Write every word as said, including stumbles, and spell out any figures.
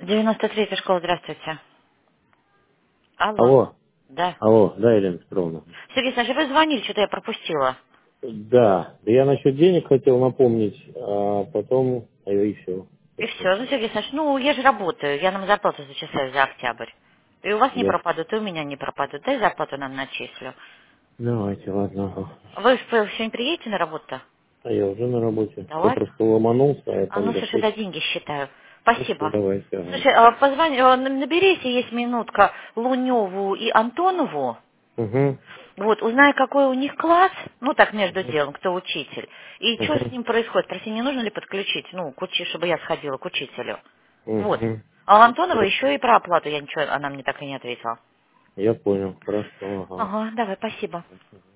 девяносто третья школа, здравствуйте. Алло. Алло, Да. алло, да, Елена Петровна. Сергей Александрович, вы звонили, что-то я пропустила. Да, да я насчет денег хотел напомнить, а потом, а и все. И все. Ну, Сергей Александрович, ну, я же работаю, я нам зарплату зачисляю за октябрь. И у вас не Да. пропадут, и у меня не пропадут. Дай зарплату нам начислю. Давайте, ладно. ага. Вы что, сегодня приедете на работу? А я уже на работе. Да Я ладно. просто ломанулся, а А там ну, слушай, захочешь. да, деньги считаю. Хорошо, Спасибо. давайте, ага. Слушай, а позвони, а, н- наберите, есть минутка, Луневу и Антонову. Угу, Вот, узнай, какой у них класс, ну так между делом, кто учитель, и что с угу, ним происходит. Прости, не нужно ли подключить, ну, к учи- чтобы я сходила к учителю. Вот. угу. А у Антонова Хорошо. еще и про оплату, я ничего, она мне так и не ответила. Я понял, хорошо, ага. Ага, давай, спасибо.